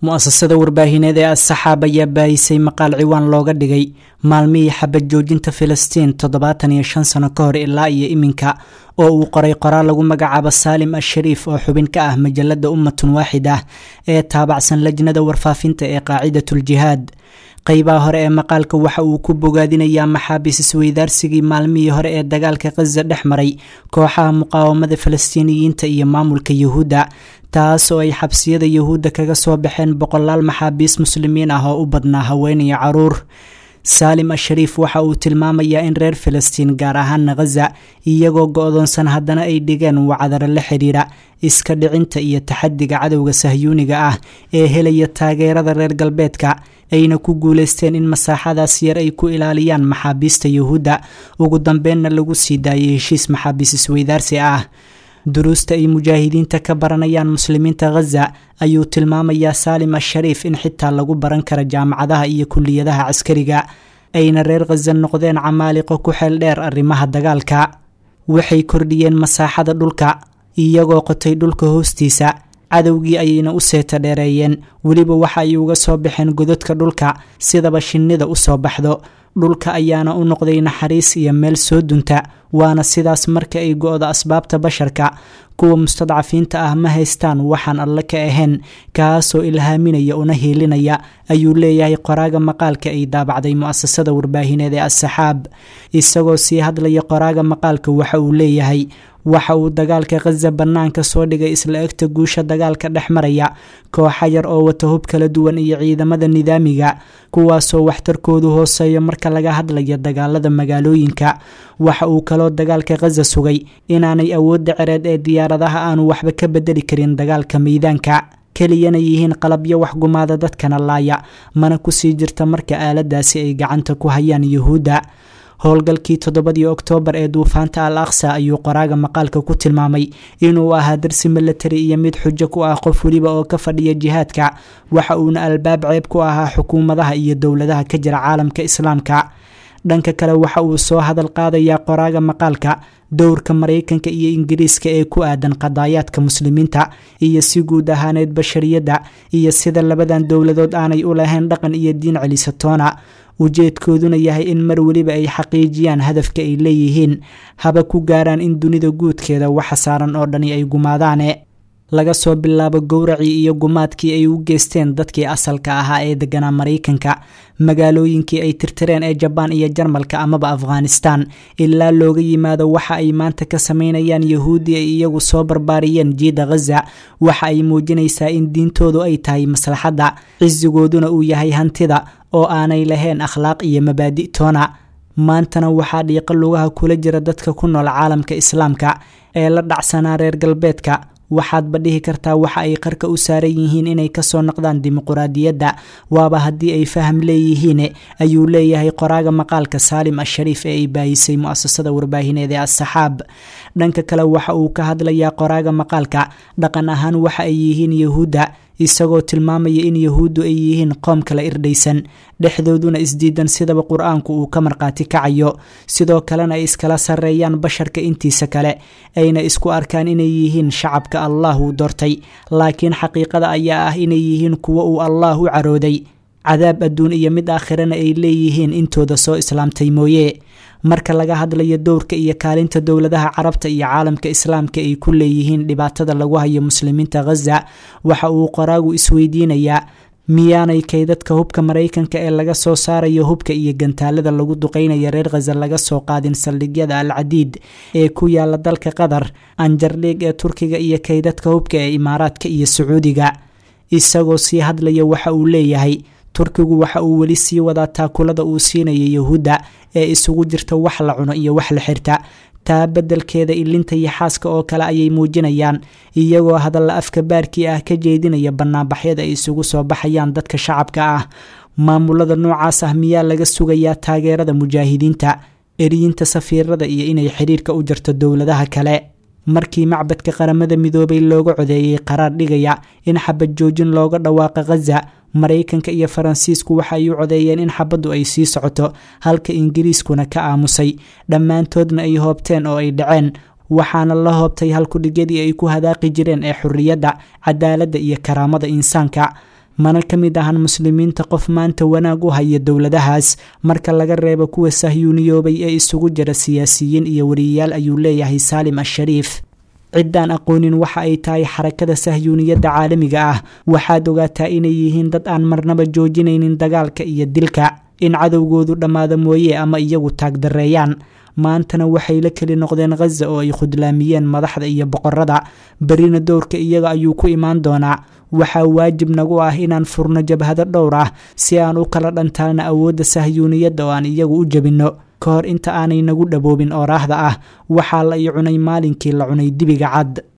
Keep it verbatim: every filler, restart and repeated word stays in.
mu'asasada warbaahineed ee as-saxaab ayaa baahisay maqaal ciwaan looga dhigay maalmihii xabad joojinta Filistiin toddobaatan iyo shan sano ka hor ilaa iyo iminka oo uu qoray qoraal lagu magacaabo Saalim Al-Shariif oo xubin ka ah majalada Ummatun Waaxida ee taabacsan lajnada warfaafinta ee qaacidatul jihaad. qaybaha hore ee maqaalka waxa uu ku bogaadinayaa maxaabiis isweydaarsigii maalmihii hore ee dagaalka Gaza dhex maray kooxaha muqaawamada Falastiiniyiinta iyo maamulka Yahuuda, taas oo ay xabsiyada Yahuuda kaga soo baxeen boqolaal maxaabiis muslimiin ah oo u badnaa haween iyo caruur. Saalim Al-Shariif waxa uu tilmaamayaa in reer Filistiin gaar ahaan Gaza iyagoo go'doonsan haddana ay dhigeen wacdaro la xiriira iska dhicinta iyo taxadiga cadowga sahyuuniga ah ee helaya taageerada reer galbeedka, ayna ku guuleysteen in masaaxadaas yar ay ku ilaaliyaan maxaabiista Yahuuda, ugu dambeynna lagu sii daayay heshiis maxaabiis isweydaarsi ah. duruusta ay mujaahidiinta ka baranayaan muslimiinta Gaza ayuu tilmaamayaa Saalim Al-Shariif in xitaa lagu baran karo jaamacadaha iyo kulliyadaha caskariga, ayna reer Gaza noqdeen camaaliqo ku xeel dheer arrimaha dagaalka. waxay kordhiyeen masaaxada dhulka iyagoo qotay dhulka hoostiisa, cadowgii ayayna u seeta dheereeyeen, weliba waxa ay uga soo baxeen godadka dhulka sidaba shinnida u soo baxdo. dhulka ayaana u noqday naxariis iyo meel soo dunta, waana sidaas marka ay go'do asbaabta basharka. kuwa mustadcafiinta ah ma haystaan waxaan alle ka ahayn, kaasoo ilhaaminaya una hiilinaya, ayuu leeyahay qoraaga maqaalka ay daabacday mu'asasada warbaahineed ee as-saxaab. isagoo sii hadlaya qoraaga maqaalka waxa uu leeyahay waxa uu dagaalka Gaza banaanka soo dhigay isla egta guusha dagaalka dhex maraya kooxa yar oo wata hub kala duwan iyo ciidamada nidaamiga, kuwaasoo waxtarkoodu hooseeyo marka laga hadlayo dagaalada magaalooyinka. waxa uu kaloo dagaalka Gaza sugay inaanay awoodda cireed ee diyaaradaha aanu waxba ka bedeli karin dagaalka miidaanka, keliyana yihiin qalabyo wax gumaada dadkana laaya, mana kusii jirta marka aaladaasi ay gacanta ku hayaan Yahuuda. howlgalkii toddobadii Oktoobar ee duufaanta Al-Aqsa ayuu qoraaga maqaalka ku tilmaamay inuu ahaa darsi military iyo mid xujo ku ah qof waliba oo ka fadhiya jihaadka, waxa uuna albaab ceeb ku ahaa xukuumadaha iyo dowladaha ka jira caalamka islaamka. dhanka kale waxa uu soo hadal qaadayaa qoraaga maqaalka dowrka Mareykanka iyo Ingiriiska ee ku aadan qadaayaadka muslimiinta iyo si guud ahaaneed bashariyadda, iyo sida labadan dowladood aanay u lahayn dhaqan iyo diin celisatoona, ujeedkooduna yahay in mar waliba ay xaqiijiyaan hadafka ay leeyihiin, haba ku gaaraan in dunida guudkeeda waxa saaran oo dhani ay gumaadaane. laga soo bilaabo gowracii iyo gumaadkii ay u geysteen dadkii asalka ahaa ee deganaa Mareykanka, magaalooyinkii ay tirtireen ee Jabaan iyo Jarmalka amaba Afghanistan, ilaa looga yimaado waxa ay maanta ka sameynayaan Yahuudi ay iyagu soo barbaariyeen jiida Gaza, waxa ay muujinaysaa in diintoodu ay tahay maslaxadda, cisigooduna uu yahay hantida, oo aanay lahayn akhlaaq iyo mabaadi' toona. maantana waxaa dhiiqa lugaha kula jira dadka ku nool caalamka islaamka ee la dhacsanaa reer galbeedka. waxaad ba dhihi kartaa waxa ay qarka u saaran yihiin inay kasoo noqdaan dimuqraadiyadda, waaba haddii ay faham leeyihiin, ayuu leeyahay qoraaga maqaalka Saalim Al-Shariif ee ay baahisay mu'asasada warbaahineed ee as-saxaab. dhanka kale waxa uu ka hadlayaa qoraaga maqaalka dhaqan ahaan waxa ay yihiin Yahuuda, isagoo tilmaamaya in Yahuudu ay yihiin qoom kala irdhaysan, dhexdooduna isdiidan sidaba qur-aanku uu ka marqaati kacayo, sidoo kalena ay iskala sarreeyaan basharka intiisa kale, ayna isku arkaan inay yihiin shacabka Allah uu doortay, laakiin xaqiiqada ayaa ah inay yihiin kuwa uu Allah u carooday, cadaab adduun iyo mid aakhirana ay leeyihiin intooda soo islaamtay mooye. marka laga hadlayo dowrka iyo kaalinta dowladaha carabta iyo caalamka islaamka ay ku leeyihiin dhibaatada lagu hayo muslimiinta Gaza, waxa uu qoraagu isweydiinayaa miyaanay kaydadka hubka Mareykanka ee laga soo saarayo hubka iyo gantaalada lagu duqeynayo reer Gaza laga soo qaadin saldhigyada Al-Cadiid ee ku yaala dalka Qatar, Anjarliig ee Turkiga iyo kaydadka hubka ee Imaaraadka iyo Sacuudiga. isagoo sii hadlaya waxa uu leeyahay Turkigu waxa uu weli sii wadaa taakulada uu siinayo Yahuuda ee isugu jirta wax la cuno iyo wax la xirta, taa beddelkeeda ilinta iyo xaaska oo kale ayay muujinayaan, iyagoo hadalla afka baarkii ah ka jeedinaya banaanbaxyada ay isugu soo baxayaan dadka shacabka ah. maamulada noocaas ah miyaa laga sugayaa taageerada mujaahidiinta, eriyinta safiirada iyo inay xiriirka u jarto dowladaha kale? markii macbadka qaramada midoobay looga codeeyay qaraar dhigaya in xabad joojin looga dhawaaqo Gaza, Mareykanka iyo Faransiisku waxa ay u codeeyeen in xabaddu ay sii socoto, halka Ingiriiskuna ka aamusay, dhammaantoodna ay hoobteen oo ay dhaceen, waxaana la hoobtay halku dhigyadii ay ku hadaaqi jireen ee xurriyadda, cadaaladda iyo karaamada insaanka. mana ka mid ahan muslimiinta qof maanta wanaag u haya dowladahaas marka laga reebo kuwa sahyuuniyoobay ee isugu jira siyaasiyiin iyo wariyayaal ayuu leeyahay saalim ashariif. ciddaan aqoonin waxa ay tahay xarakada sahyuuniyadda caalamiga ah waxaad ogaataa inay yihiin dad aan marnaba joojinaynin dagaalka iyo dilka, in cadowgoodu dhammaado mooye ama iyagu taagdareeyaan. maantana waxay la keli noqdeen Gaza oo ay khudlaamiyeen madaxda iyo boqorada, berina dowrka iyaga ayuu ku imaan doonaa. waxaa waajib nagu ah inaan furno jabhado dhowr ah si aan u kala dhantaalna awoodda sahyuuniyadda oo aan iyagu u jabinno ka hor inta aanay nagu dhaboobin ooraahda ah waxaa la i cunay maalinkii la cunay dibiga cad.